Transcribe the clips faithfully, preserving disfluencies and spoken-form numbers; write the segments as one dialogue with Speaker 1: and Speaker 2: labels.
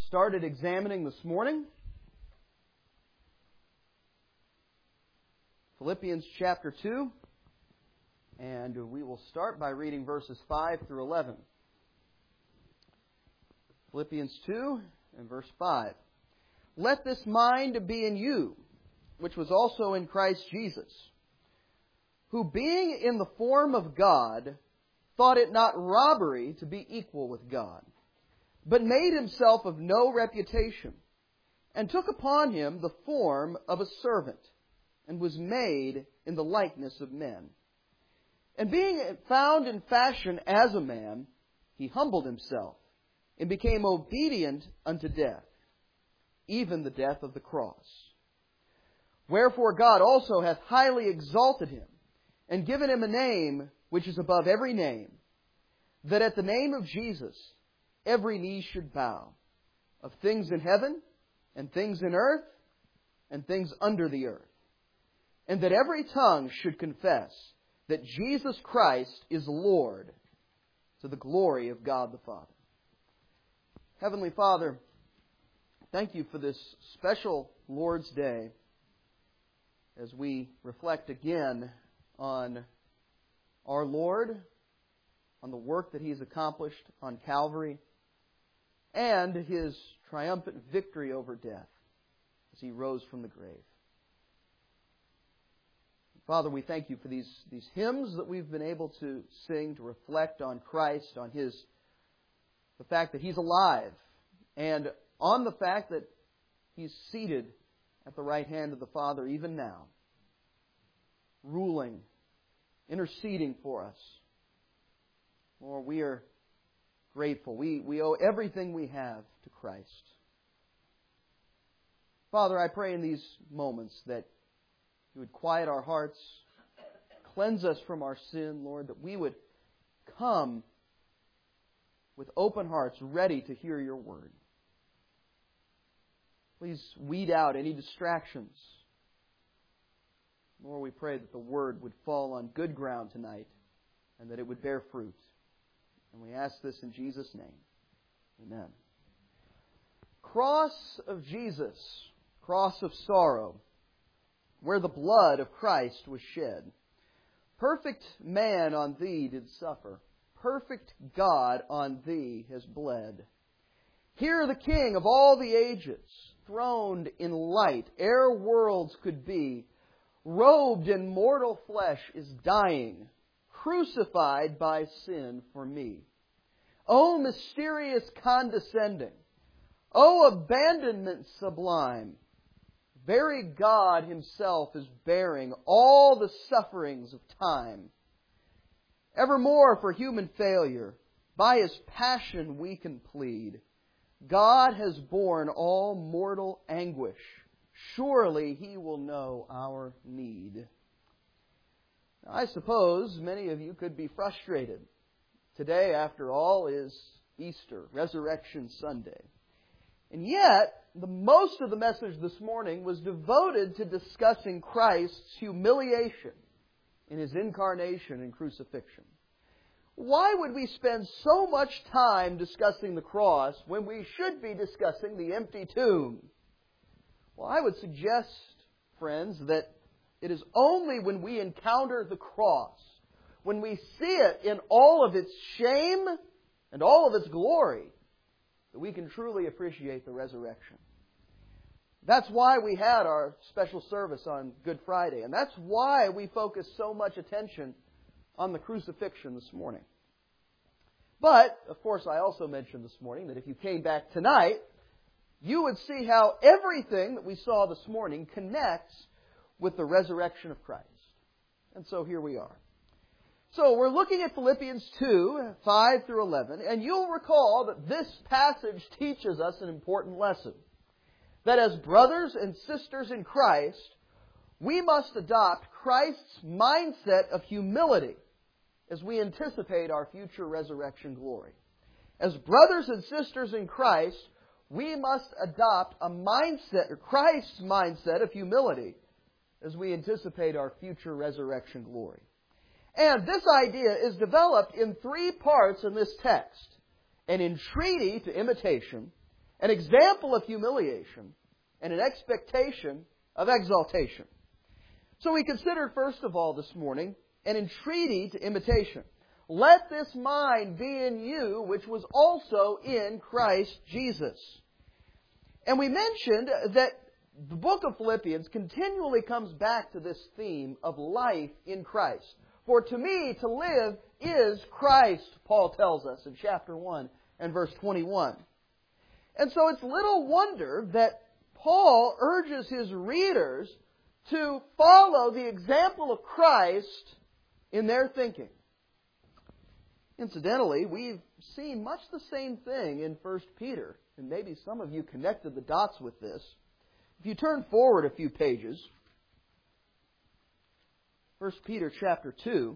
Speaker 1: started examining this morning. Philippians chapter two. And we will start by reading verses five through eleven. Philippians two and verse five. Let this mind be in you, which was also in Christ Jesus, who being in the form of God, thought it not robbery to be equal with God, but made himself of no reputation, and took upon him the form of a servant, and was made in the likeness of men. And being found in fashion as a man, he humbled himself, and became obedient unto death, even the death of the cross. Wherefore God also hath highly exalted him, and given him a name which is above every name, that at the name of Jesus every knee should bow, of things in heaven, and things in earth, and things under the earth, and that every tongue should confess that Jesus Christ is Lord, to the glory of God the Father. Heavenly Father, thank you for this special Lord's Day as we reflect again on our Lord, on the work that He's accomplished on Calvary, and His triumphant victory over death as He rose from the grave. Father, we thank you for these, these hymns that we've been able to sing to reflect on Christ, on His, the fact that He's alive, and on the fact that He's seated at the right hand of the Father even now, ruling, interceding for us. Lord, we are grateful. We, we owe everything we have to Christ. Father, I pray in these moments that You would quiet our hearts, cleanse us from our sin, Lord, that we would come with open hearts, ready to hear Your Word. Please weed out any distractions. Lord, we pray that the Word would fall on good ground tonight and that it would bear fruit. And we ask this in Jesus' name. Amen. Cross of Jesus, cross of sorrow, where the blood of Christ was shed. Perfect man on Thee did suffer. Perfect God on Thee has bled. Here the King of all the ages, throned in light, ere worlds could be, robed in mortal flesh, is dying, crucified by sin for me. O mysterious condescending, O abandonment sublime, very God Himself is bearing all the sufferings of time. Evermore for human failure, by His passion we can plead. God has borne all mortal anguish. Surely He will know our need. Now, I suppose many of you could be frustrated. Today, after all, is Easter, Resurrection Sunday. And yet, the most of the message this morning was devoted to discussing Christ's humiliation in His incarnation and crucifixion. Why would we spend so much time discussing the cross when we should be discussing the empty tomb? Well, I would suggest, friends, that it is only when we encounter the cross, when we see it in all of its shame and all of its glory, that we can truly appreciate the resurrection. That's why we had our special service on Good Friday, and that's why we focus so much attention on the crucifixion this morning. But, of course, I also mentioned this morning that if you came back tonight, you would see how everything that we saw this morning connects with the resurrection of Christ. And so here we are. So we're looking at Philippians two, five through eleven, and you'll recall that this passage teaches us an important lesson. That as brothers and sisters in Christ, we must adopt Christ's mindset of humility as we anticipate our future resurrection glory. As brothers and sisters in Christ, we must adopt a mindset, or Christ's mindset of humility as we anticipate our future resurrection glory. And this idea is developed in three parts in this text: an entreaty to imitation, an example of humiliation, and an expectation of exaltation. So we considered, first of all, this morning, an entreaty to imitation. Let this mind be in you, which was also in Christ Jesus. And we mentioned that the book of Philippians continually comes back to this theme of life in Christ. For to me, to live is Christ, Paul tells us in chapter one and verse twenty-one. And so it's little wonder that Paul urges his readers to follow the example of Christ in their thinking. Incidentally, we've seen much the same thing in First Peter, and maybe some of you connected the dots with this. If you turn forward a few pages, First Peter chapter two,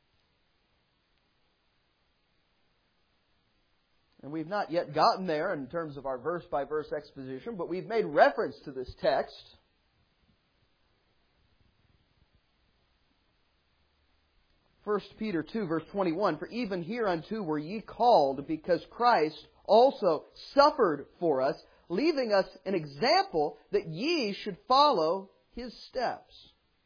Speaker 1: and we've not yet gotten there in terms of our verse-by-verse exposition, but we've made reference to this text. First Peter two, verse twenty-one, For even hereunto were ye called, because Christ also suffered for us, leaving us an example that ye should follow His steps.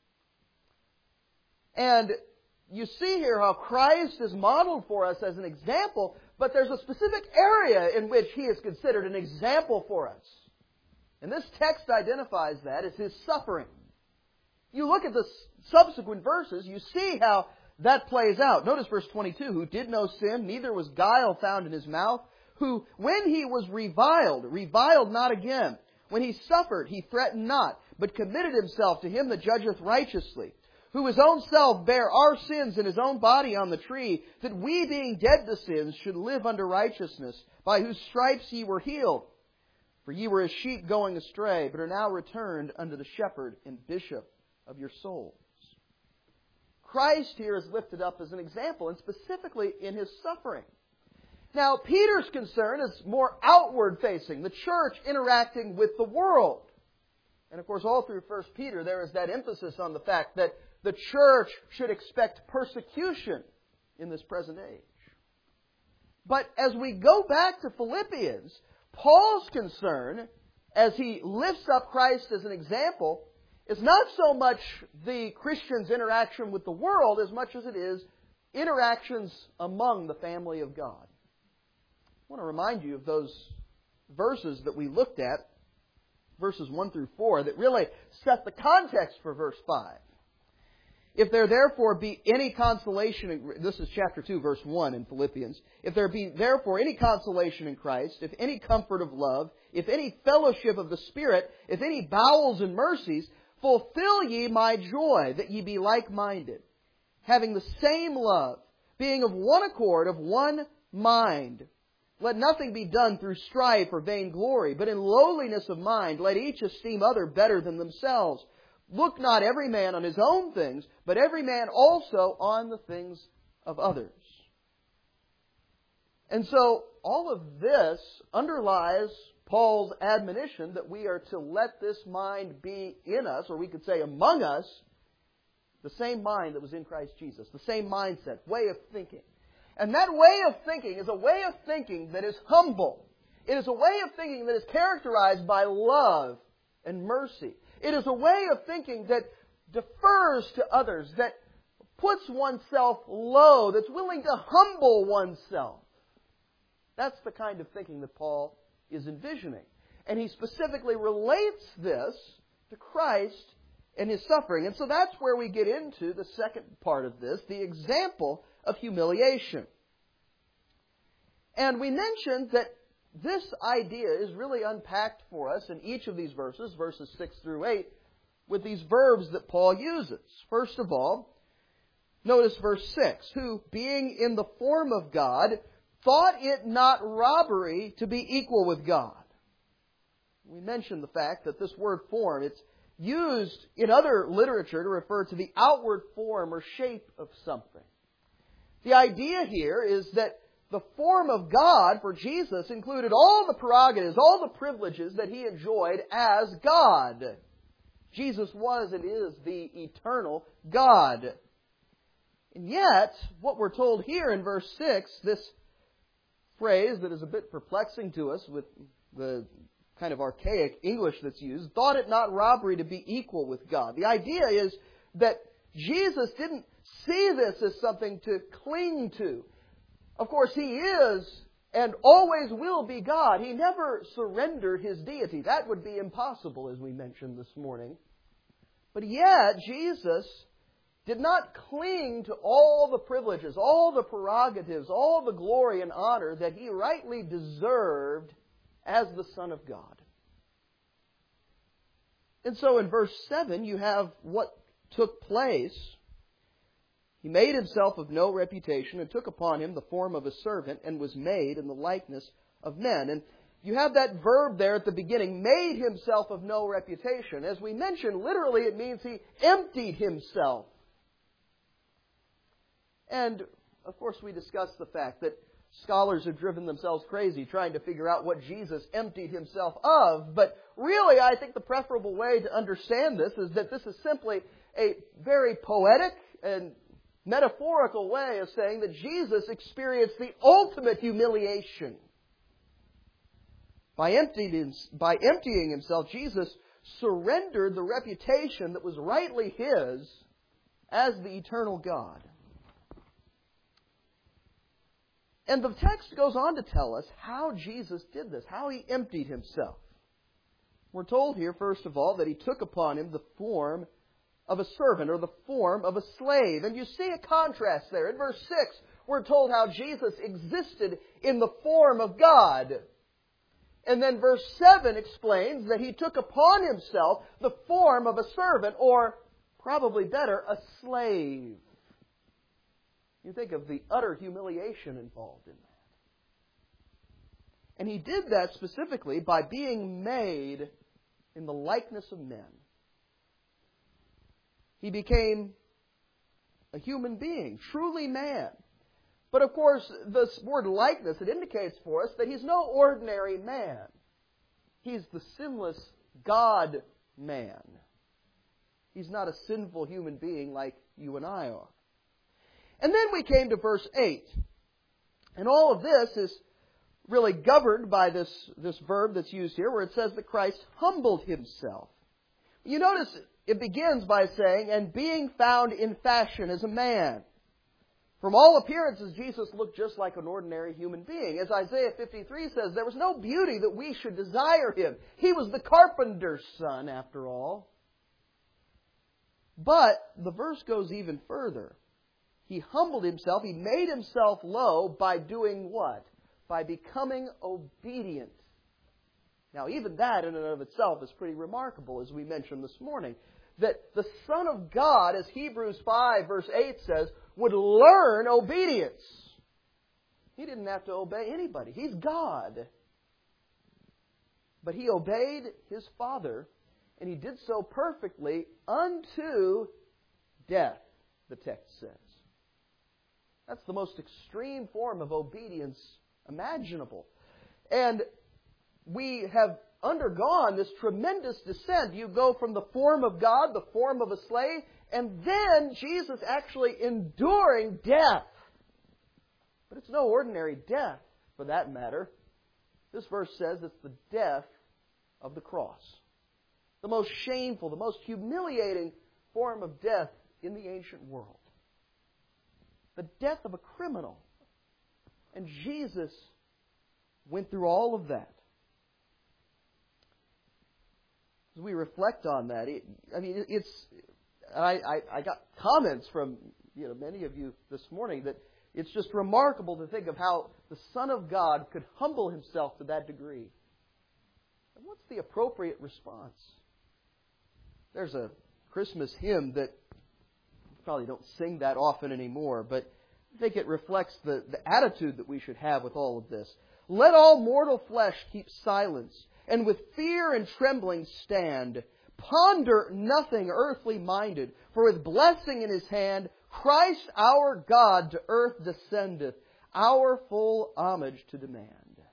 Speaker 1: And you see here how Christ is modeled for us as an example, but there's a specific area in which He is considered an example for us. And this text identifies that as His suffering. You look at the subsequent verses, you see how that plays out. Notice verse twenty-two, Who did no sin, neither was guile found in His mouth, who, when He was reviled, reviled not again. When He suffered, He threatened not, but committed Himself to Him that judgeth righteously, who His own self bare our sins in His own body on the tree, that we, being dead to sins, should live unto righteousness, by whose stripes ye were healed. For ye were as sheep going astray, but are now returned unto the shepherd and bishop of your souls. Christ here is lifted up as an example, and specifically in His suffering. Now, Peter's concern is more outward-facing, the church interacting with the world. And of course, all through First Peter, there is that emphasis on the fact that the church should expect persecution in this present age. But as we go back to Philippians, Paul's concern, as he lifts up Christ as an example, is not so much the Christian's interaction with the world as much as it is interactions among the family of God. I want to remind you of those verses that we looked at, verses one through four, that really set the context for verse five. If there therefore be any consolation, in, this is chapter two, verse one in Philippians. If there be therefore any consolation in Christ, if any comfort of love, if any fellowship of the Spirit, if any bowels and mercies, fulfill ye my joy, that ye be like-minded, having the same love, being of one accord, of one mind. Let nothing be done through strife or vainglory, but in lowliness of mind let each esteem other better than themselves. Look not every man on his own things, but every man also on the things of others. And so all of this underlies Paul's admonition that we are to let this mind be in us, or we could say among us, the same mind that was in Christ Jesus, the same mindset, way of thinking. And that way of thinking is a way of thinking that is humble. It is a way of thinking that is characterized by love and mercy. It is a way of thinking that defers to others, that puts oneself low, that's willing to humble oneself. That's the kind of thinking that Paul is envisioning. And he specifically relates this to Christ and His suffering. And so that's where we get into the second part of this, the example of humiliation. And we mentioned that this idea is really unpacked for us in each of these verses, verses six through eight, with these verbs that Paul uses. First of all, notice verse six, who, being in the form of God, thought it not robbery to be equal with God. We mentioned the fact that this word form, it's used in other literature to refer to the outward form or shape of something. The idea here is that the form of God for Jesus included all the prerogatives, all the privileges that He enjoyed as God. Jesus was and is the eternal God. And yet, what we're told here in verse six, this phrase that is a bit perplexing to us with the kind of archaic English that's used, thought it not robbery to be equal with God. The idea is that Jesus didn't see this as something to cling to. Of course, He is and always will be God. He never surrendered His deity. That would be impossible, as we mentioned this morning. But yet, Jesus did not cling to all the privileges, all the prerogatives, all the glory and honor that He rightly deserved as the Son of God. And so in verse seven, you have what took place. He made Himself of no reputation and took upon Him the form of a servant and was made in the likeness of men. And you have that verb there at the beginning, made Himself of no reputation. As we mentioned, literally it means He emptied Himself. And, of course, we discussed the fact that scholars have driven themselves crazy trying to figure out what Jesus emptied Himself of. But really, I think the preferable way to understand this is that this is simply a very poetic and metaphorical way of saying that Jesus experienced the ultimate humiliation. By emptying, by emptying Himself, Jesus surrendered the reputation that was rightly His as the eternal God. And the text goes on to tell us how Jesus did this, how He emptied Himself. We're told here, first of all, that He took upon Him the form of a servant or the form of a slave. And you see a contrast there. In verse six, we're told how Jesus existed in the form of God. And then verse seven explains that He took upon Himself the form of a servant, or probably better, a slave. You think of the utter humiliation involved in that. And He did that specifically by being made in the likeness of men. He became a human being, truly man. But of course, this word likeness, it indicates for us that He's no ordinary man. He's the sinless God-man. He's not a sinful human being like you and I are. And then we came to verse eight. And all of this is really governed by this, this verb that's used here, where it says that Christ humbled Himself. You notice it begins by saying, and being found in fashion as a man. From all appearances, Jesus looked just like an ordinary human being. As Isaiah fifty-three says, there was no beauty that we should desire Him. He was the carpenter's son, after all. But the verse goes even further. He humbled Himself. He made Himself low by doing what? By becoming obedient. Now, even that in and of itself is pretty remarkable, as we mentioned this morning. That the Son of God, as Hebrews five verse eight says, would learn obedience. He didn't have to obey anybody. He's God. But He obeyed His Father, and He did so perfectly unto death, the text says. That's the most extreme form of obedience imaginable. And we have undergone this tremendous descent. You go from the form of God, the form of a slave, and then Jesus actually enduring death. But it's no ordinary death, for that matter. This verse says it's the death of the cross. The most shameful, the most humiliating form of death in the ancient world. The death of a criminal. And Jesus went through all of that. As we reflect on that, it, I mean, it's. I, I, I got comments from you know many of you this morning that it's just remarkable to think of how the Son of God could humble Himself to that degree. And what's the appropriate response? There's a Christmas hymn that probably don't sing that often anymore, but I think it reflects the, the attitude that we should have with all of this. Let all mortal flesh keep silence, and with fear and trembling stand. Ponder nothing earthly minded, for with blessing in His hand, Christ our God to earth descendeth, our full homage to demand.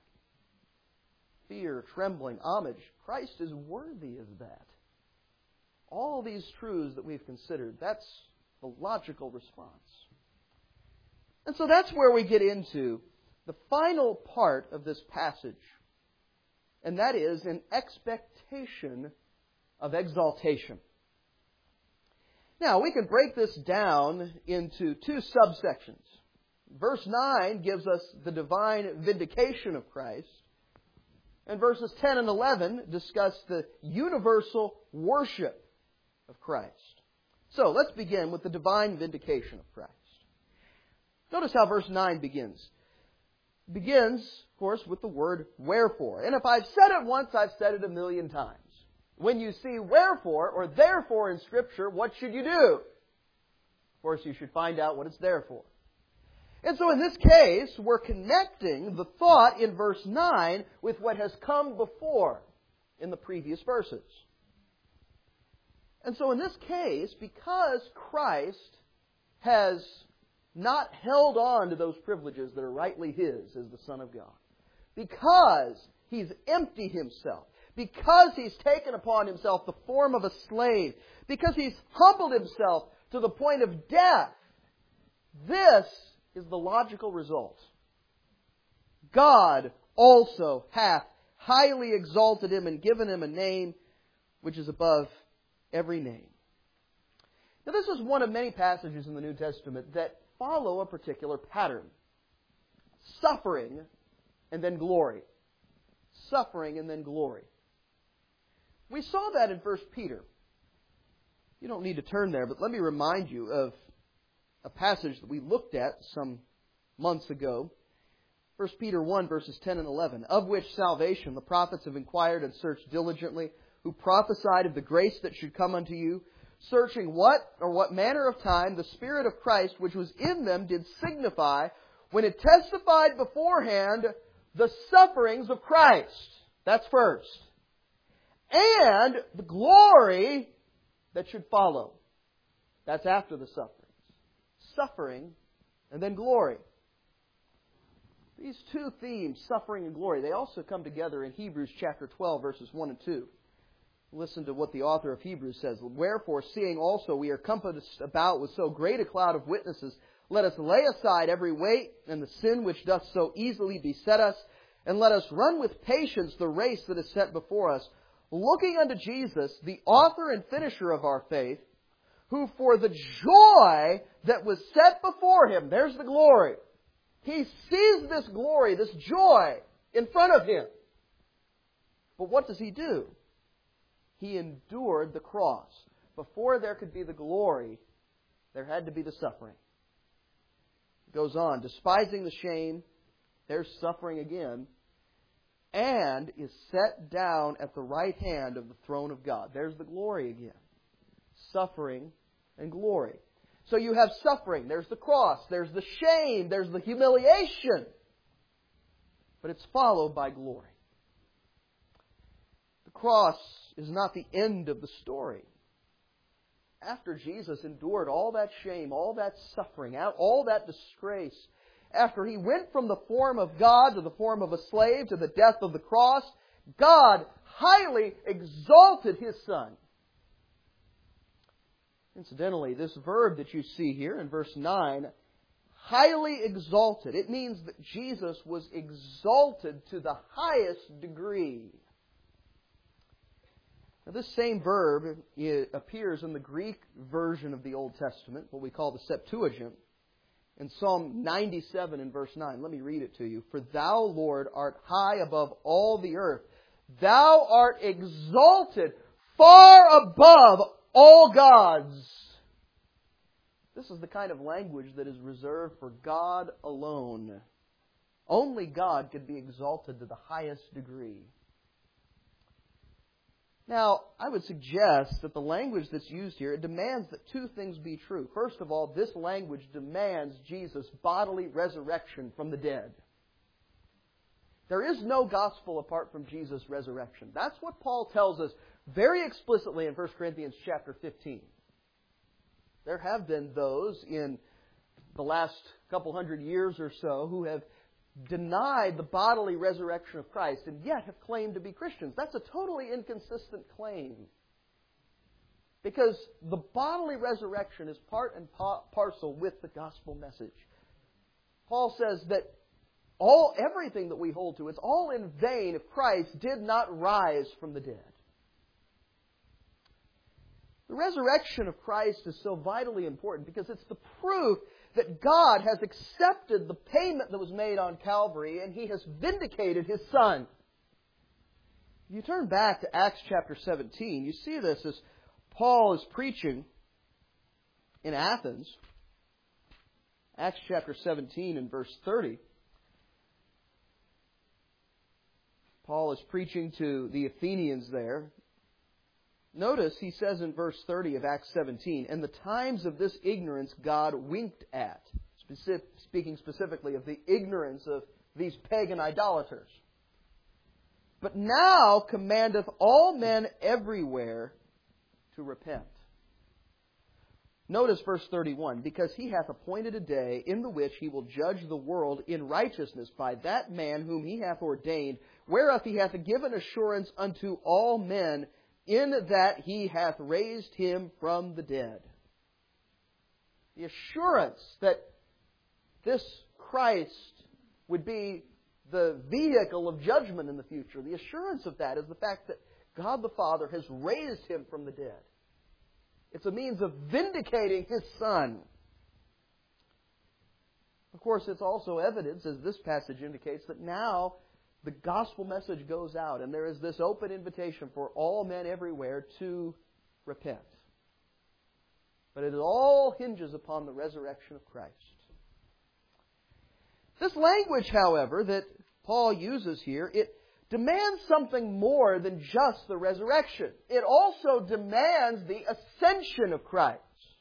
Speaker 1: Fear, trembling, homage. Christ is worthy of that. All these truths that we've considered, that's the logical response. And so that's where we get into the final part of this passage. and that is an expectation of exaltation. Now, we can break this down into two subsections. Verse nine gives us the divine vindication of Christ, and verses ten and eleven discuss the universal worship of Christ. So, let's begin with the divine vindication of Christ. Notice how verse nine begins. It begins, of course, with the word wherefore. And if I've said it once, I've said it a million times. When you see wherefore or therefore in Scripture, what should you do? Of course, you should find out what it's there for. And so in this case, we're connecting the thought in verse nine with what has come before in the previous verses. And so in this case, because Christ has not held on to those privileges that are rightly His as the Son of God, because He's emptied Himself, because He's taken upon Himself the form of a slave, because He's humbled Himself to the point of death, this is the logical result. God also hath highly exalted Him and given Him a name which is above every name. Now, this is one of many passages in the New Testament that follow a particular pattern. Suffering and then glory. Suffering and then glory. We saw that in First Peter. You don't need to turn there, but let me remind you of a passage that we looked at some months ago. First Peter one, verses ten and eleven. Of which salvation the prophets have inquired and searched diligently, who prophesied of the grace that should come unto you, searching what or what manner of time the Spirit of Christ which was in them did signify, when it testified beforehand the sufferings of Christ. That's first. And the glory that should follow. That's after the sufferings. Suffering and then glory. These two themes, suffering and glory, they also come together in Hebrews chapter twelve, verses one and two. Listen to what the author of Hebrews says. Wherefore, seeing also we are compassed about with so great a cloud of witnesses, let us lay aside every weight and the sin which doth so easily beset us, and let us run with patience the race that is set before us, looking unto Jesus, the author and finisher of our faith, who for the joy that was set before Him, there's the glory. He sees this glory, this joy in front of Him. But what does He do? He endured the cross. Before there could be the glory, there had to be the suffering. It goes on, despising the shame, there's suffering again, and is set down at the right hand of the throne of God. There's the glory again. Suffering and glory. So you have suffering, there's the cross, there's the shame, there's the humiliation. But it's followed by glory. The cross is not the end of the story. After Jesus endured all that shame, all that suffering, all that disgrace, after He went from the form of God to the form of a slave to the death of the cross, God highly exalted His Son. Incidentally, this verb that you see here in verse nine, highly exalted, it means that Jesus was exalted to the highest degree. Now, this same verb appears in the Greek version of the Old Testament, what we call the Septuagint, in Psalm ninety-seven in verse nine. Let me read it to you. For Thou, Lord, art high above all the earth. Thou art exalted far above all gods. This is the kind of language that is reserved for God alone. Only God could be exalted to the highest degree. Now, I would suggest that the language that's used here, it demands that two things be true. First of all, this language demands Jesus' bodily resurrection from the dead. There is no gospel apart from Jesus' resurrection. That's what Paul tells us very explicitly in First Corinthians chapter fifteen. There have been those in the last couple hundred years or so who have denied the bodily resurrection of Christ and yet have claimed to be Christians. That's a totally inconsistent claim. Because the bodily resurrection is part and parcel with the gospel message. Paul says that all, everything that we hold to, it's all in vain if Christ did not rise from the dead. The resurrection of Christ is so vitally important because it's the proof that God has accepted the payment that was made on Calvary and He has vindicated His Son. If you turn back to Acts chapter seventeen, you see this as Paul is preaching in Athens. Acts chapter seventeen and verse thirty. Paul is preaching to the Athenians there. Notice he says in verse thirty of Acts seventeen, "And the times of this ignorance God winked at." Specific, speaking specifically of the ignorance of these pagan idolaters. "But now commandeth all men everywhere to repent." Notice verse thirty-one, "Because He hath appointed a day in the which He will judge the world in righteousness by that man whom He hath ordained, whereof He hath given assurance unto all men, in that He hath raised Him from the dead." The assurance that this Christ would be the vehicle of judgment in the future, the assurance of that is the fact that God the Father has raised Him from the dead. It's a means of vindicating His Son. Of course, it's also evidence, as this passage indicates, that now the gospel message goes out, and there is this open invitation for all men everywhere to repent. But it all hinges upon the resurrection of Christ. This language, however, that Paul uses here, it demands something more than just the resurrection. It also demands the ascension of Christ.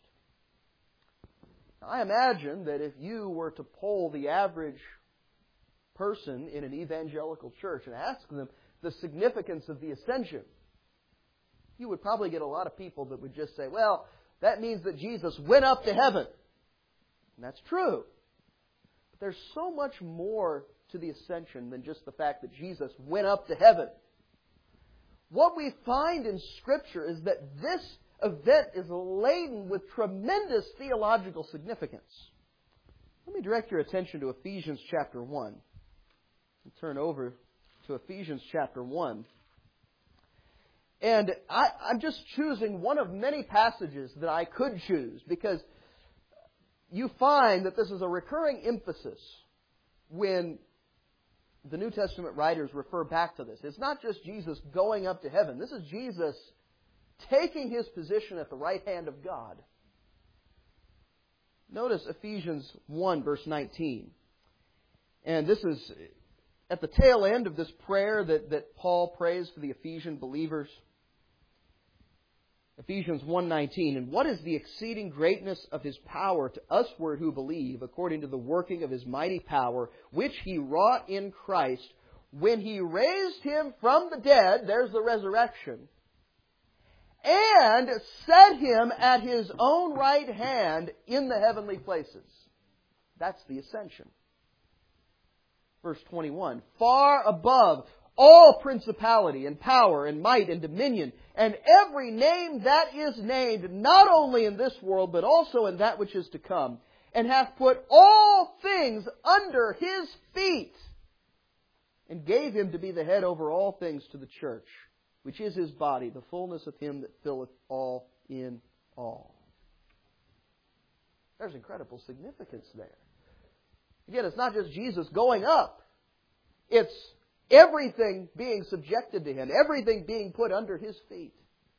Speaker 1: I imagine that if you were to poll the average person in an evangelical church and ask them the significance of the ascension, you would probably get a lot of people that would just say, well, that means that Jesus went up to heaven. And that's true. But there's so much more to the ascension than just the fact that Jesus went up to heaven. What we find in Scripture is that this event is laden with tremendous theological significance. Let me direct your attention to Ephesians chapter one. Turn over to Ephesians chapter one. And I, I'm just choosing one of many passages that I could choose because you find that this is a recurring emphasis when the New Testament writers refer back to this. It's not just Jesus going up to heaven. This is Jesus taking His position at the right hand of God. Notice Ephesians one, verse nineteen. And this is at the tail end of this prayer that, that Paul prays for the Ephesian believers. Ephesians one nineteen, "And what is the exceeding greatness of His power to usward who believe, according to the working of His mighty power, which He wrought in Christ, when He raised Him from the dead," there's the resurrection, "and set Him at His own right hand in the heavenly places." That's the ascension. Verse twenty-one, "Far above all principality and power and might and dominion, and every name that is named, not only in this world, but also in that which is to come, and hath put all things under His feet, and gave Him to be the head over all things to the church, which is His body, the fullness of Him that filleth all in all." There's incredible significance there. Again, it's not just Jesus going up. It's everything being subjected to Him. Everything being put under His feet.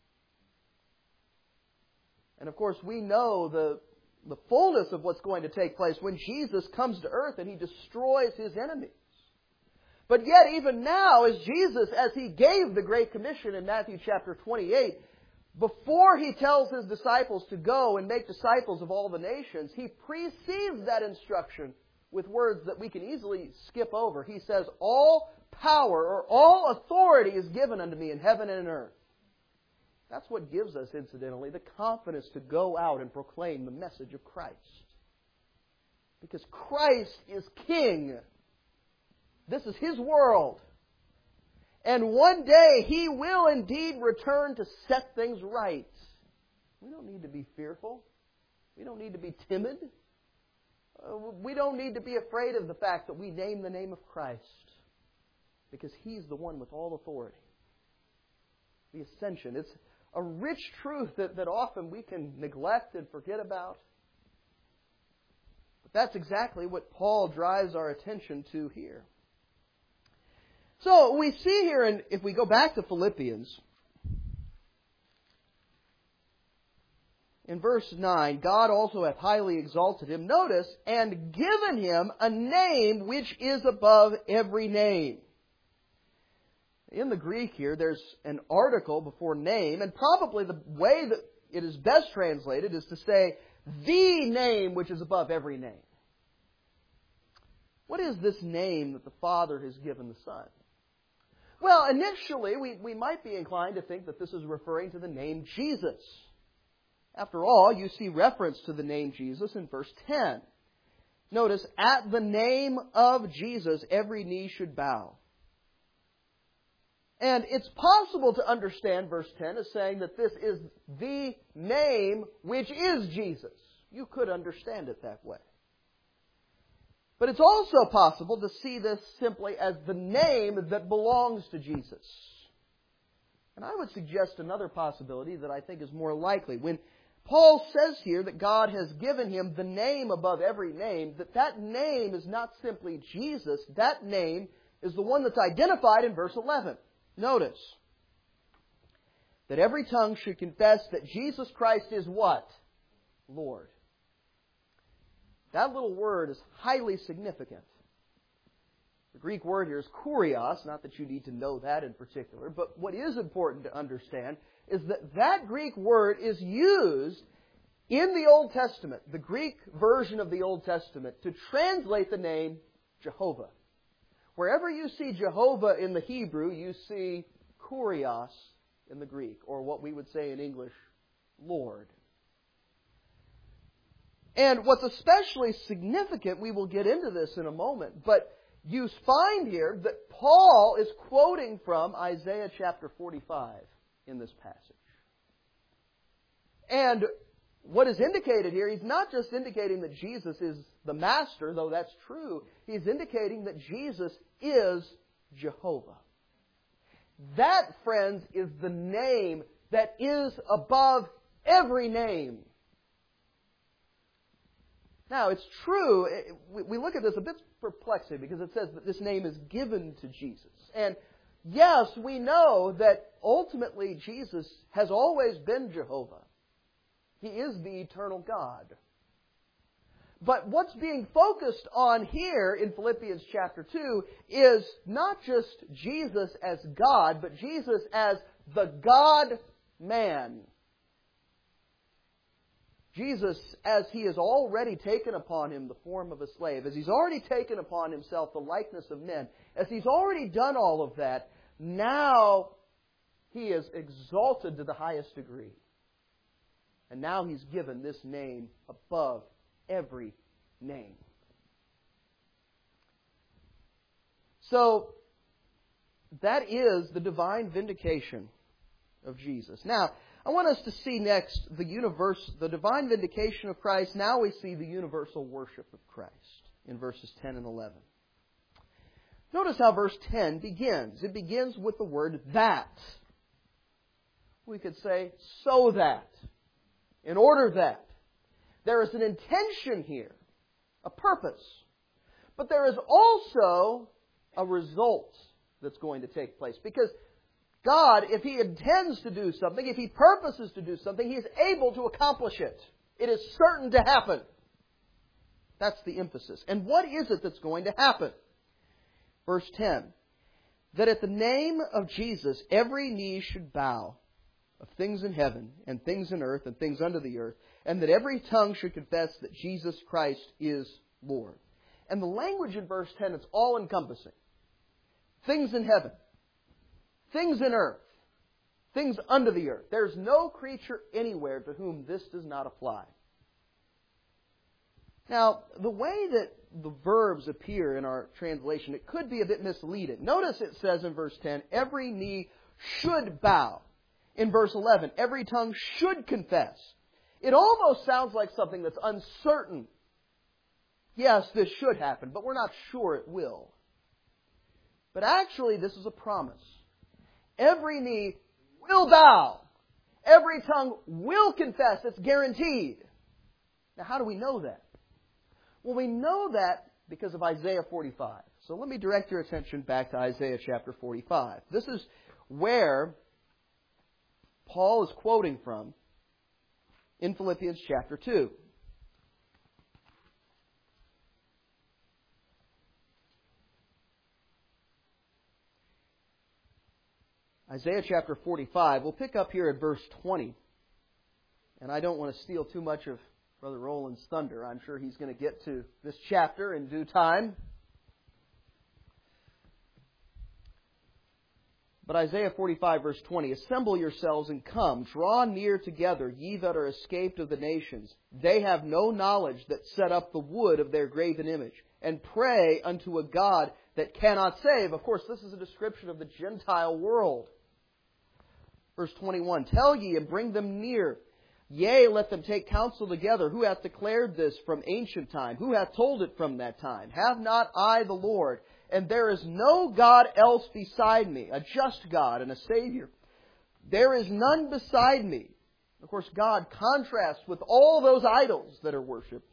Speaker 1: And of course, we know the, the fullness of what's going to take place when Jesus comes to earth and He destroys His enemies. But yet, even now, as Jesus, as He gave the Great Commission in Matthew chapter twenty-eight, before He tells His disciples to go and make disciples of all the nations, He precedes that instruction with words that we can easily skip over. He says, "All power," or "all authority is given unto me in heaven and in earth." That's what gives us, incidentally, the confidence to go out and proclaim the message of Christ. Because Christ is King. This is His world. And one day He will indeed return to set things right. We don't need to be fearful. We don't need to be timid. we don't need to be afraid of the fact that we name the name of Christ, because He's the one with all authority. The ascension. It's a rich truth that, that often we can neglect and forget about. But that's exactly what Paul drives our attention to here. So we see here, and if we go back to Philippians, in verse nine, God also hath highly exalted Him, notice, and given Him a name which is above every name. In the Greek here, there's an article before name, and probably the way that it is best translated is to say, the name which is above every name. What is this name that the Father has given the Son? Well, initially, we, we might be inclined to think that this is referring to the name Jesus. After all, you see reference to the name Jesus in verse ten. Notice, at the name of Jesus, every knee should bow. And it's possible to understand verse ten as saying that this is the name which is Jesus. You could understand it that way. But it's also possible to see this simply as the name that belongs to Jesus. And I would suggest another possibility that I think is more likely. When Paul says here that God has given Him the name above every name, that that name is not simply Jesus. That name is the one that's identified in verse eleven. Notice that every tongue should confess that Jesus Christ is what? Lord. That little word is highly significant. The Greek word here is kurios, not that you need to know that in particular, but what is important to understand is that that Greek word is used in the Old Testament, the Greek version of the Old Testament, to translate the name Jehovah. Wherever you see Jehovah in the Hebrew, you see kurios in the Greek, or what we would say in English, Lord. And what's especially significant, we will get into this in a moment, but you find here that Paul is quoting from Isaiah chapter forty-five in this passage. And what is indicated here, he's not just indicating that Jesus is the Master, though that's true. He's indicating that Jesus is Jehovah. That, friends, is the name that is above every name. Now, it's true, we look at this a bit perplexing because it says that this name is given to Jesus. And yes, we know that ultimately Jesus has always been Jehovah. He is the eternal God. But what's being focused on here in Philippians chapter two is not just Jesus as God, but Jesus as the God-man. Jesus, as He has already taken upon Him the form of a slave, as He's already taken upon Himself the likeness of men, as He's already done all of that, now He is exalted to the highest degree. And now He's given this name above every name. So, that is the divine vindication of Jesus. Now, I want us to see next the universe, the divine vindication of Christ. Now we see the universal worship of Christ in verses ten and eleven. Notice how verse ten begins. It begins with the word that. We could say, so that. In order that. There is an intention here, a purpose. But there is also a result that's going to take place. Because God, if He intends to do something, if He purposes to do something, He is able to accomplish it. It is certain to happen. That's the emphasis. And what is it that's going to happen? Verse ten. That at the name of Jesus every knee should bow, of things in heaven and things in earth and things under the earth, and that every tongue should confess that Jesus Christ is Lord. And the language in verse ten, it's all-encompassing. Things in heaven, things in earth, things under the earth. There's no creature anywhere to whom this does not apply. Now, the way that the verbs appear in our translation, it could be a bit misleading. Notice it says in verse ten, every knee should bow. In verse eleven, every tongue should confess. It almost sounds like something that's uncertain. yes, this should happen, but we're not sure it will. But actually, this is a promise. Every knee will bow. Every tongue will confess. It's guaranteed. Now, how do we know that? Well, we know that because of Isaiah forty-five. So let me direct your attention back to Isaiah chapter forty-five. This is where Paul is quoting from in Philippians chapter two. Isaiah chapter forty-five, we'll pick up here at verse twenty. And I don't want to steal too much of Brother Roland's thunder. I'm sure he's going to get to this chapter in due time. But Isaiah forty-five, verse twenty, assemble yourselves and come, draw near together, ye that are escaped of the nations. They have no knowledge that set up the wood of their graven image, and pray unto a God that cannot save. Of course, this is a description of the Gentile world. Verse twenty-one, tell ye and bring them near. Yea, let them take counsel together. Who hath declared this from ancient time? Who hath told it from that time? Have not I the Lord? And there is no God else beside me, a just God and a Savior. There is none beside me. Of course, God contrasts with all those idols that are worshipped.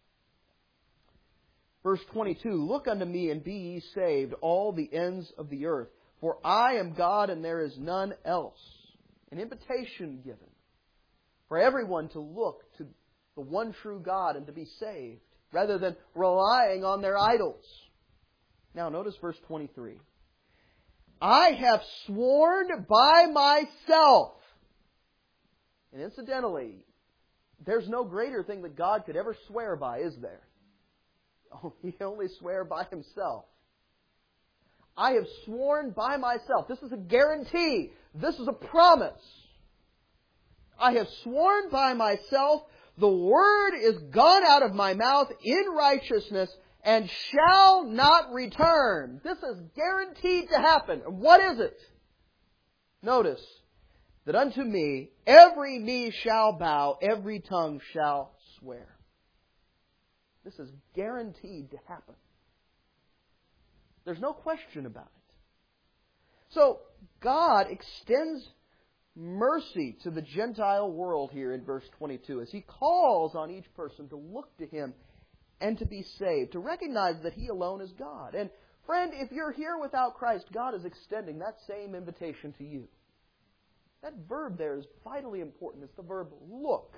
Speaker 1: Verse twenty-two, look unto me and be ye saved, all the ends of the earth. For I am God and there is none else. An invitation given for everyone to look to the one true God and to be saved, rather than relying on their idols. Now notice verse twenty-three. I have sworn by myself. And incidentally, there's no greater thing that God could ever swear by, is there? Oh, He can only swear by Himself. I have sworn by myself. This is a guarantee. This is a promise. I have sworn by myself, the word is gone out of my mouth in righteousness and shall not return. This is guaranteed to happen. And what is it? Notice that unto me every knee shall bow, every tongue shall swear. This is guaranteed to happen. There's no question about it. So, God extends mercy to the Gentile world here in verse twenty-two as He calls on each person to look to Him and to be saved, to recognize that He alone is God. And friend, if you're here without Christ, God is extending that same invitation to you. That verb there is vitally important. It's the verb look.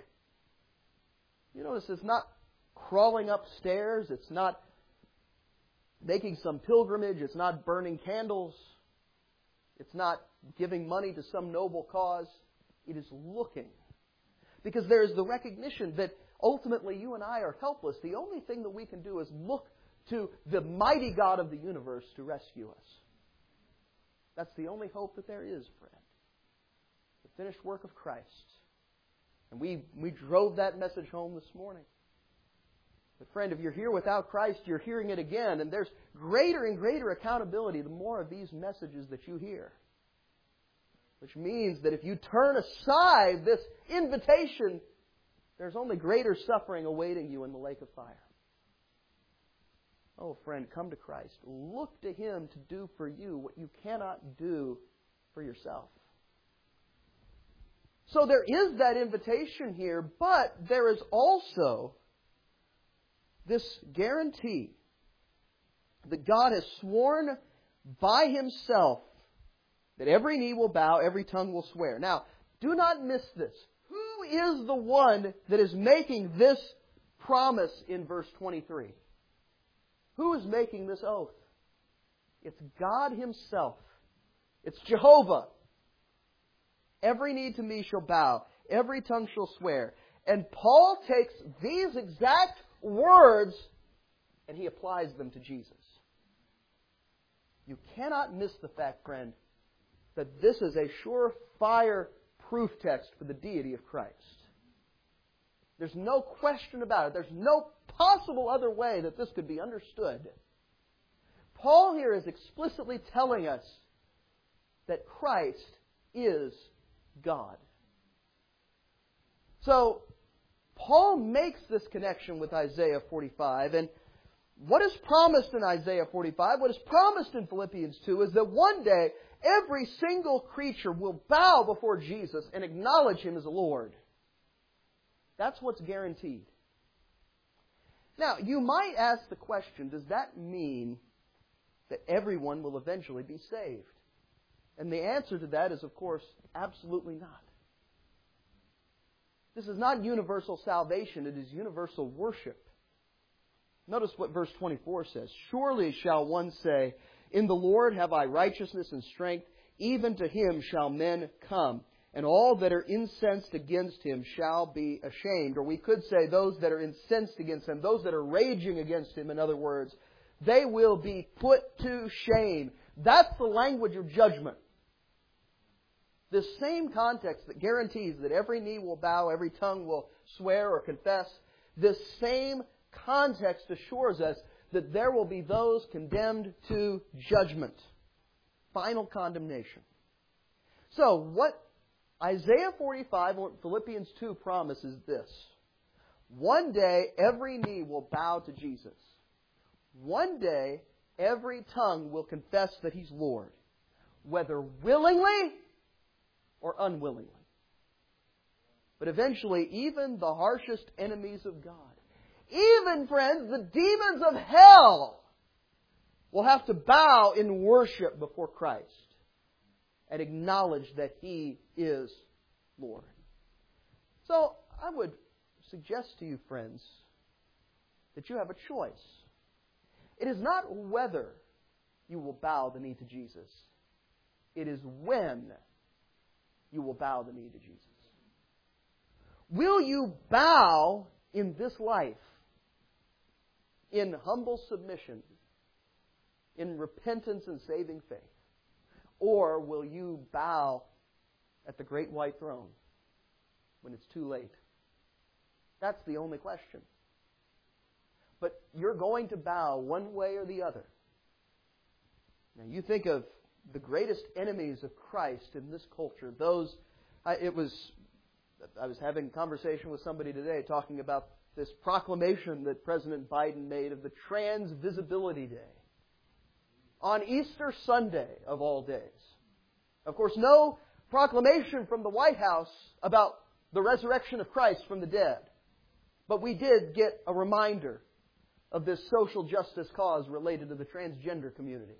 Speaker 1: You notice it's not crawling upstairs. It's not making some pilgrimage. It's not burning candles. It's not giving money to some noble cause. It is looking. Because there is the recognition that ultimately you and I are helpless. The only thing that we can do is look to the mighty God of the universe to rescue us. That's the only hope that there is, friend. The finished work of Christ. And we, we drove that message home this morning. But friend, if you're here without Christ, you're hearing it again. And there's greater and greater accountability the more of these messages that you hear. Which means that if you turn aside this invitation, there's only greater suffering awaiting you in the lake of fire. Oh, friend, come to Christ. Look to Him to do for you what you cannot do for yourself. So there is that invitation here, but there is also this guarantee that God has sworn by Himself that every knee will bow, every tongue will swear. Now, do not miss this. Who is the one that is making this promise in verse twenty-three? Who is making this oath? It's God Himself. It's Jehovah. Every knee to me shall bow. Every tongue shall swear. And Paul takes these exact words and he applies them to Jesus. You cannot miss the fact, friend, that this is a surefire proof text for the deity of Christ. There's no question about it. There's no possible other way that this could be understood. Paul here is explicitly telling us that Christ is God. So, Paul makes this connection with Isaiah forty-five, and what is promised in Isaiah forty-five, what is promised in Philippians two, is that one day every single creature will bow before Jesus and acknowledge Him as Lord. That's what's guaranteed. Now, you might ask the question, does that mean that everyone will eventually be saved? And the answer to that is, of course, absolutely not. This is not universal salvation, it is universal worship. Notice what verse twenty-four says. Surely shall one say, in the Lord have I righteousness and strength, even to Him shall men come, and all that are incensed against Him shall be ashamed. Or we could say those that are incensed against Him, those that are raging against Him, in other words, they will be put to shame. That's the language of judgment. This same context that guarantees that every knee will bow, every tongue will swear or confess, this same context assures us that there will be those condemned to judgment. Final condemnation. So, what Isaiah forty-five or Philippians two promises this. One day, every knee will bow to Jesus. One day, every tongue will confess that He's Lord, whether willingly or unwillingly. But eventually, even the harshest enemies of God, even, friends, the demons of hell, will have to bow in worship before Christ and acknowledge that He is Lord. So, I would suggest to you, friends, that you have a choice. It is not whether you will bow the knee to Jesus. It is when you will bow the knee to Jesus. Will you bow in this life in humble submission, in repentance and saving faith? Or will you bow at the great white throne when it's too late? That's the only question. But you're going to bow one way or the other. Now you think of the greatest enemies of Christ in this culture. Those, I, it was, I was having a conversation with somebody today talking about this proclamation that President Biden made of the Trans Visibility Day on Easter Sunday of all days. Of course, no proclamation from the White House about the resurrection of Christ from the dead. But we did get a reminder of this social justice cause related to the transgender community.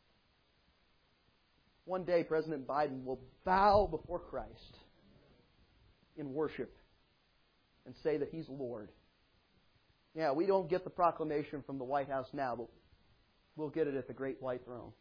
Speaker 1: One day, President Biden will bow before Christ in worship and say that He's Lord. Yeah, we don't get the proclamation from the White House now, but we'll get it at the great white throne.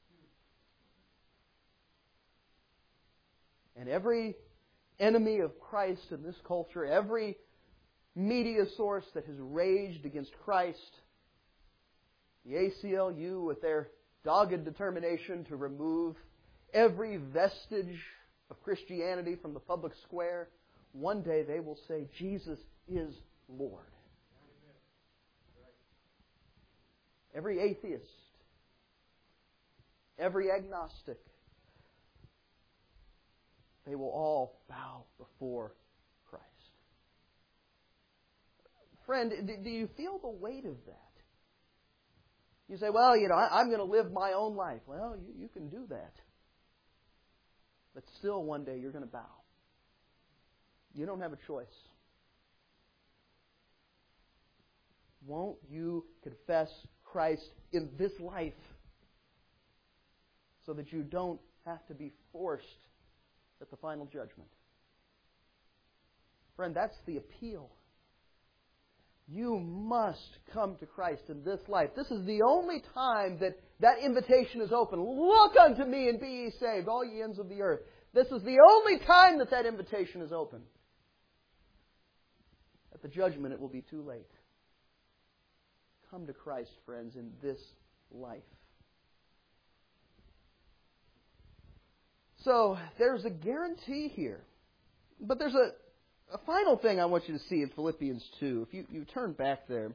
Speaker 1: And every enemy of Christ in this culture, every media source that has raged against Christ, the A C L U with their dogged determination to remove every vestige of Christianity from the public square, one day they will say, Jesus is Lord. Every atheist, every agnostic, they will all bow before Christ. Friend, do you feel the weight of that? You say, well, you know, I'm going to live my own life. Well, you, you can do that. But still one day you're going to bow. You don't have a choice. Won't you confess Christ in this life so that you don't have to be forced at the final judgment? Friend, that's the appeal. You must come to Christ in this life. This is the only time that that invitation is open. Look unto me and be ye saved, all ye ends of the earth. This is the only time that that invitation is open. At the judgment, it will be too late. Come to Christ, friends, in this life. So, there's a guarantee here. But there's a, a final thing I want you to see in Philippians two. If you, you turn back there.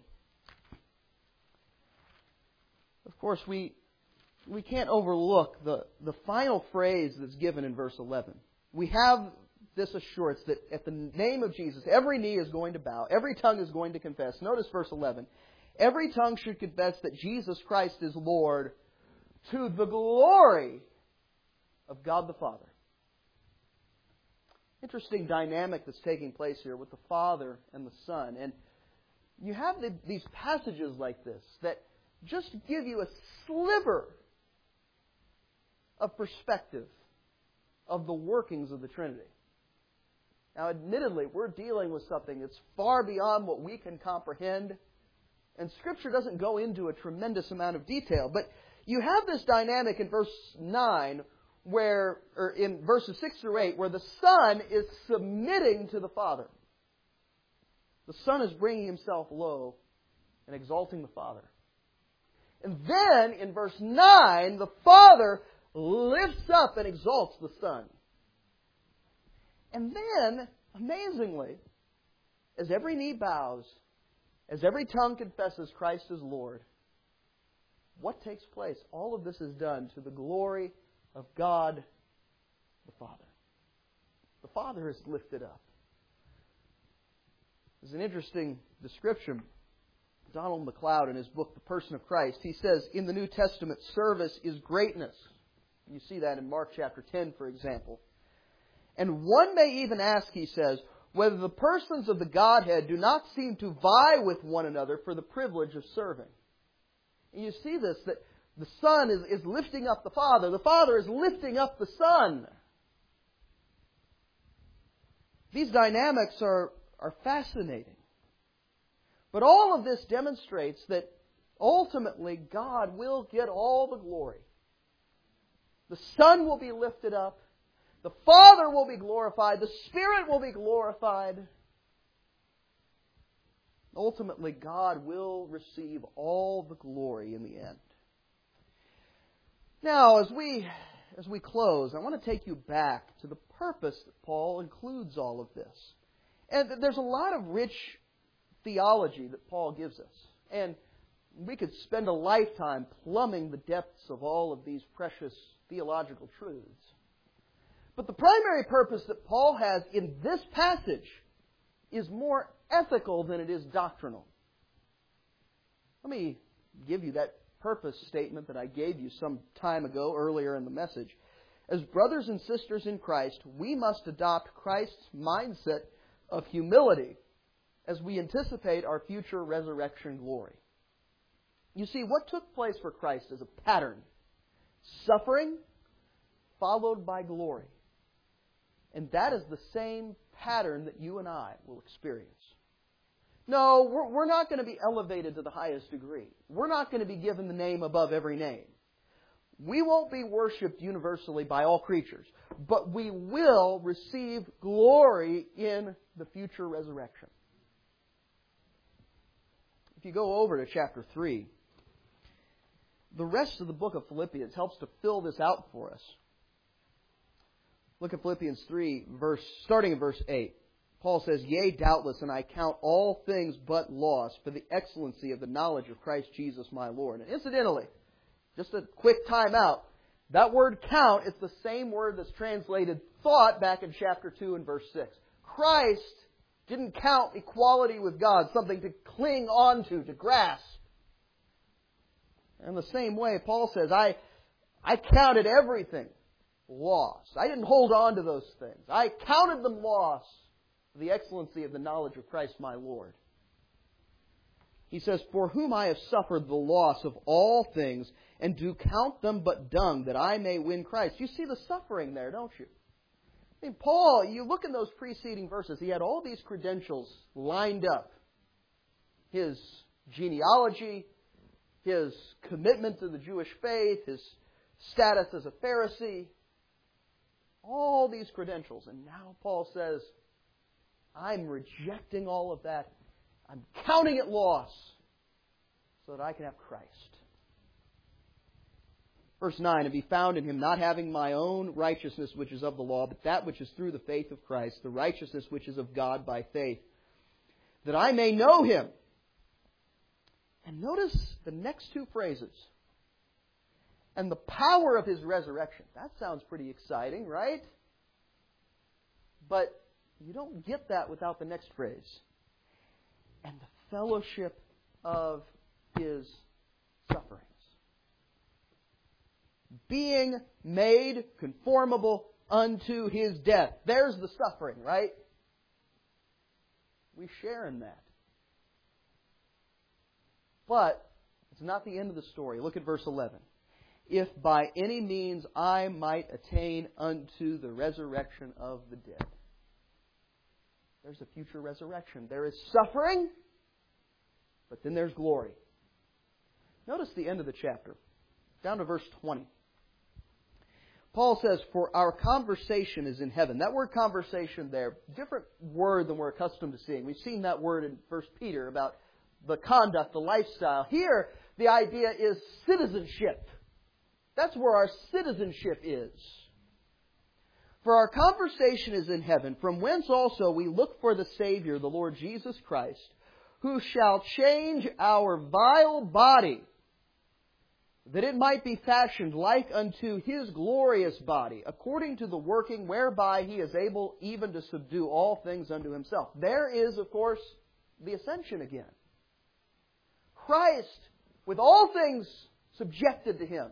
Speaker 1: Of course, we we can't overlook the, the final phrase that's given in verse eleven. We have this assurance that at the name of Jesus, every knee is going to bow, every tongue is going to confess. Notice verse eleven. every tongue should confess that Jesus Christ is Lord, to the glory of God the Father. Interesting dynamic that's taking place here with the Father and the Son. And you have the, these passages like this that just give you a sliver of perspective of the workings of the Trinity. Now, admittedly, we're dealing with something that's far beyond what we can comprehend, and Scripture doesn't go into a tremendous amount of detail. But you have this dynamic in verse nine, where, or in verses six through eight, where the Son is submitting to the Father. The Son is bringing Himself low and exalting the Father. And then, in verse nine, the Father lifts up and exalts the Son. And then, amazingly, as every knee bows, as every tongue confesses Christ is Lord, what takes place? All of this is done to the glory of God the Father. The Father is lifted up. There's an interesting description. Donald MacLeod, in his book, The Person of Christ, he says, in the New Testament, service is greatness. You see that in Mark chapter ten, for example. And one may even ask, he says, whether the persons of the Godhead do not seem to vie with one another for the privilege of serving. And you see this, that the Son is, is lifting up the Father. The Father is lifting up the Son. These dynamics are, are fascinating. But all of this demonstrates that ultimately God will get all the glory. The Son will be lifted up. The Father will be glorified. The Spirit will be glorified. Ultimately, God will receive all the glory in the end. Now, as we, as we close, I want to take you back to the purpose that Paul includes all of this. And there's a lot of rich theology that Paul gives us. And we could spend a lifetime plumbing the depths of all of these precious theological truths. But the primary purpose that Paul has in this passage is more ethical than it is doctrinal. Let me give you that purpose statement that I gave you some time ago earlier in the message. As brothers and sisters in Christ, we must adopt Christ's mindset of humility as we anticipate our future resurrection glory. You see, what took place for Christ is a pattern. Suffering followed by glory. And that is the same pattern that you and I will experience. No, we're, we're not going to be elevated to the highest degree. We're not going to be given the name above every name. We won't be worshipped universally by all creatures. But we will receive glory in the future resurrection. If you go over to chapter three, the rest of the book of Philippians helps to fill this out for us. Look at Philippians three, verse, starting in verse eight. Paul says, yea, doubtless, and I count all things but loss for the excellency of the knowledge of Christ Jesus my Lord. And incidentally, just a quick time out, that word count is the same word that's translated thought back in chapter two and verse six. Christ didn't count equality with God something to cling on to, to grasp. In the same way, Paul says, I, I counted everything loss. I didn't hold on to those things. I counted them loss for the excellency of the knowledge of Christ my Lord. He says, for whom I have suffered the loss of all things, and do count them but dung, that I may win Christ. You see the suffering there, don't you? I mean, Paul, you look in those preceding verses, he had all these credentials lined up. His genealogy, his commitment to the Jewish faith, his status as a Pharisee, all these credentials. And now Paul says, I'm rejecting all of that. I'm counting it loss so that I can have Christ. Verse nine, and be found in Him, not having my own righteousness which is of the law, but that which is through the faith of Christ, the righteousness which is of God by faith, that I may know Him. And notice the next two phrases. And the power of His resurrection. That sounds pretty exciting, right? But you don't get that without the next phrase. And the fellowship of His sufferings. Being made conformable unto His death. There's the suffering, right? We share in that. But it's not the end of the story. Look at verse eleven. If by any means I might attain unto the resurrection of the dead. There's a future resurrection. There is suffering, but then there's glory. Notice the end of the chapter, down to verse twenty. Paul says, for our conversation is in heaven. That word conversation there, different word than we're accustomed to seeing. We've seen that word in First Peter about the conduct, the lifestyle. Here, the idea is citizenship. That's where our citizenship is. For our conversation is in heaven, from whence also we look for the Savior, the Lord Jesus Christ, who shall change our vile body, that it might be fashioned like unto His glorious body, according to the working whereby He is able even to subdue all things unto Himself. There is, of course, the ascension again. Christ, with all things subjected to Him.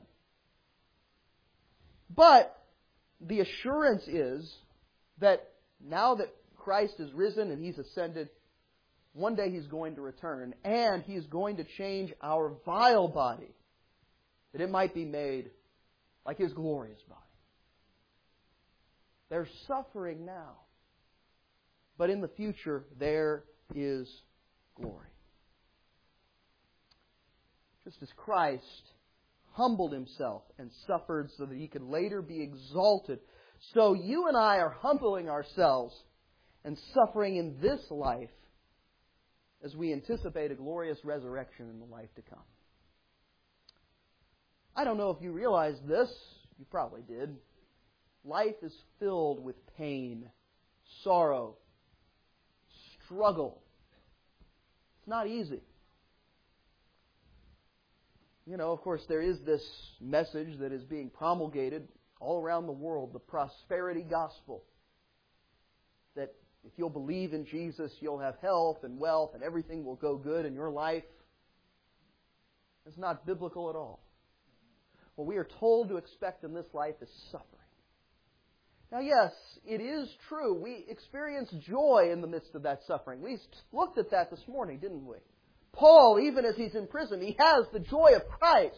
Speaker 1: But the assurance is that now that Christ is risen and He's ascended, one day He's going to return, and He's going to change our vile body, that it might be made like His glorious body. There's suffering now, but in the future there is glory. Just as Christ humbled Himself and suffered so that He could later be exalted, so you and I are humbling ourselves and suffering in this life as we anticipate a glorious resurrection in the life to come. I don't know if you realized this. You probably did. Life is filled with pain, sorrow, struggle. It's not easy. You know, of course, there is this message that is being promulgated all around the world, the prosperity gospel. That if you'll believe in Jesus, you'll have health and wealth and everything will go good in your life. It's not biblical at all. What we are told to expect in this life is suffering. Now, yes, it is true. We experience joy in the midst of that suffering. We looked at that this morning, didn't we? Paul, even as he's in prison, he has the joy of Christ.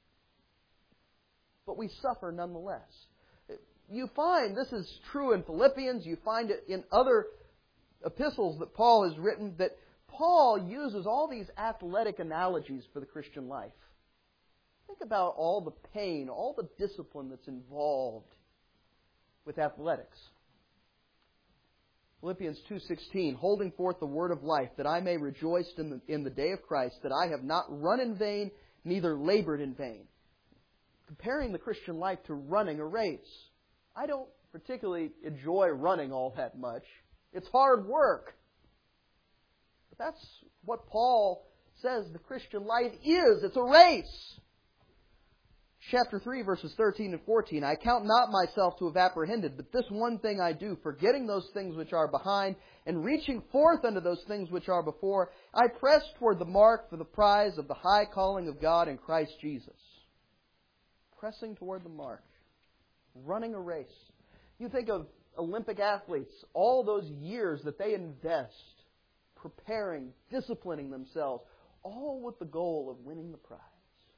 Speaker 1: But we suffer nonetheless. You find this is true in Philippians. You find it in other epistles that Paul has written, that Paul uses all these athletic analogies for the Christian life. Think about all the pain, all the discipline that's involved with athletics. Philippians two sixteen, holding forth the word of life, that I may rejoice in the, in the day of Christ, that I have not run in vain, neither labored in vain. Comparing the Christian life to running a race. I don't particularly enjoy running all that much. It's hard work. But that's what Paul says the Christian life is. It's a race. Chapter three, verses thirteen and fourteen. I count not myself to have apprehended, but this one thing I do, forgetting those things which are behind, and reaching forth unto those things which are before, I press toward the mark for the prize of the high calling of God in Christ Jesus. Pressing toward the mark. Running a race. You think of Olympic athletes, all those years that they invest, preparing, disciplining themselves, all with the goal of winning the prize.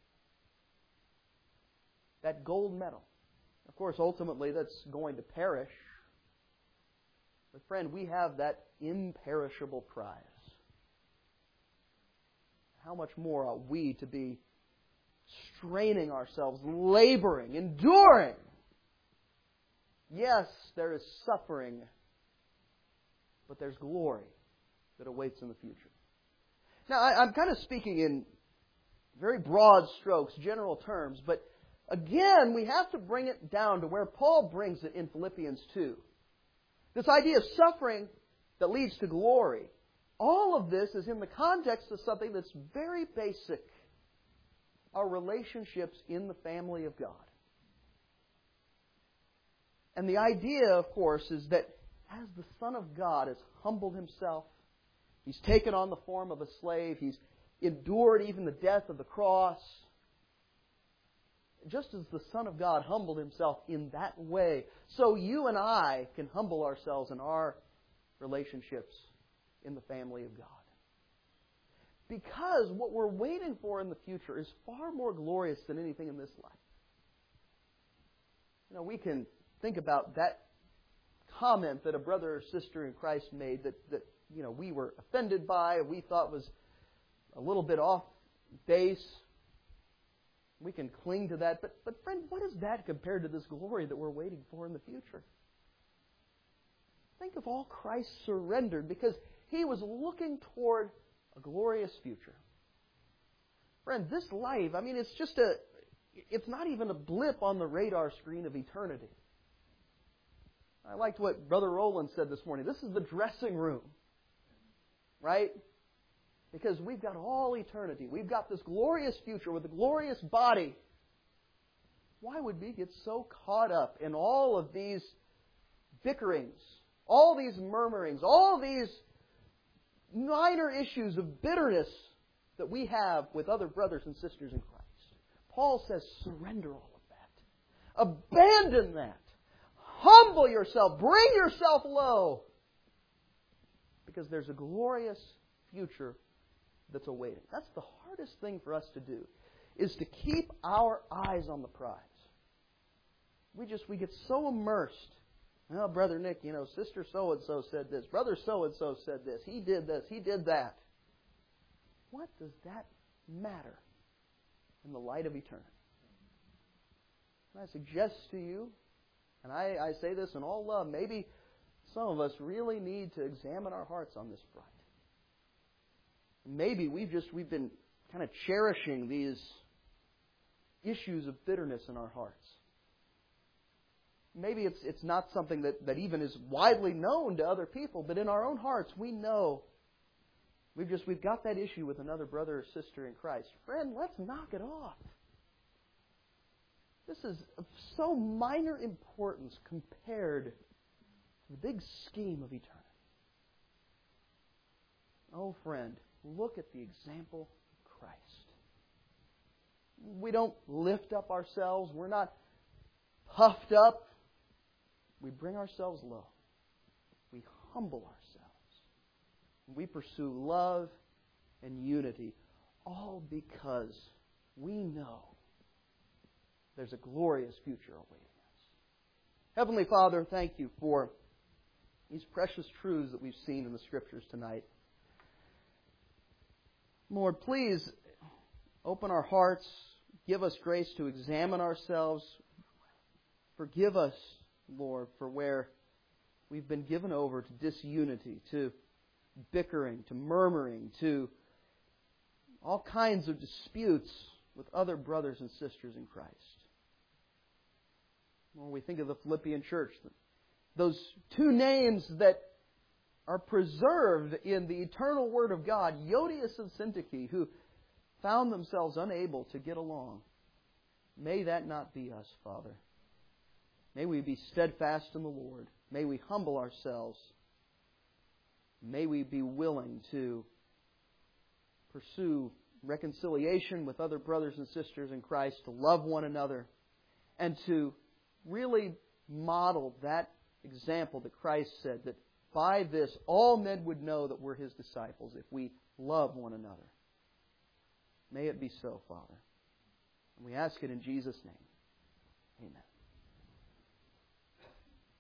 Speaker 1: That gold medal. Of course, ultimately that's going to perish. But friend, we have that imperishable prize. How much more are we to be straining ourselves, laboring, enduring? Yes, there is suffering, but there's glory that awaits in the future. Now, I, I'm kind of speaking in very broad strokes, general terms, but again, we have to bring it down to where Paul brings it in Philippians two. This idea of suffering that leads to glory. All of this is in the context of something that's very basic. Our relationships in the family of God. And the idea, of course, is that as the Son of God has humbled Himself, He's taken on the form of a slave, He's endured even the death of the cross. Just as the Son of God humbled Himself in that way, so you and I can humble ourselves in our relationships in the family of God. Because what we're waiting for in the future is far more glorious than anything in this life. You know, we can think about that comment that a brother or sister in Christ made that, that you know, we were offended by, we thought was a little bit off base. We can cling to that. But, but friend, what is that compared to this glory that we're waiting for in the future? Think of all Christ surrendered because He was looking toward a glorious future. Friend, this life, I mean, it's just a, it's not even a blip on the radar screen of eternity. I liked what Brother Rowland said this morning. This is the dressing room. Right? Because we've got all eternity. We've got this glorious future with a glorious body. Why would we get so caught up in all of these bickerings, all these murmurings, all these minor issues of bitterness that we have with other brothers and sisters in Christ? Paul says, surrender all of that. Abandon that. Humble yourself. Bring yourself low. Because there's a glorious future that's awaiting. That's the hardest thing for us to do, is to keep our eyes on the prize. We just, we get so immersed. Well, Brother Nick, you know, Sister so-and-so said this. Brother so-and-so said this. He did this. He did that. What does that matter in the light of eternity? And I suggest to you, and I, I say this in all love, maybe some of us really need to examine our hearts on this front. Maybe we've just we've been kind of cherishing these issues of bitterness in our hearts. Maybe it's it's not something that, that even is widely known to other people, but in our own hearts we know we've just we've got that issue with another brother or sister in Christ. Friend, let's knock it off. This is of so minor importance compared to the big scheme of eternity. Oh, friend, look at the example of Christ. We don't lift up ourselves. We're not puffed up. We bring ourselves low. We humble ourselves. We pursue love and unity, all because we know there's a glorious future awaiting us. Heavenly Father, thank You for these precious truths that we've seen in the Scriptures tonight. Lord, please open our hearts. Give us grace to examine ourselves. Forgive us, Lord, for where we've been given over to disunity, to bickering, to murmuring, to all kinds of disputes with other brothers and sisters in Christ. When we think of the Philippian church, those two names that are preserved in the eternal Word of God, Euodias and Syntyche, who found themselves unable to get along. May that not be us, Father. May we be steadfast in the Lord. May we humble ourselves. May we be willing to pursue reconciliation with other brothers and sisters in Christ, to love one another, and to really model that example that Christ said, that by this all men would know that we're His disciples if we love one another. May it be so, Father. And we ask it in Jesus' name. Amen.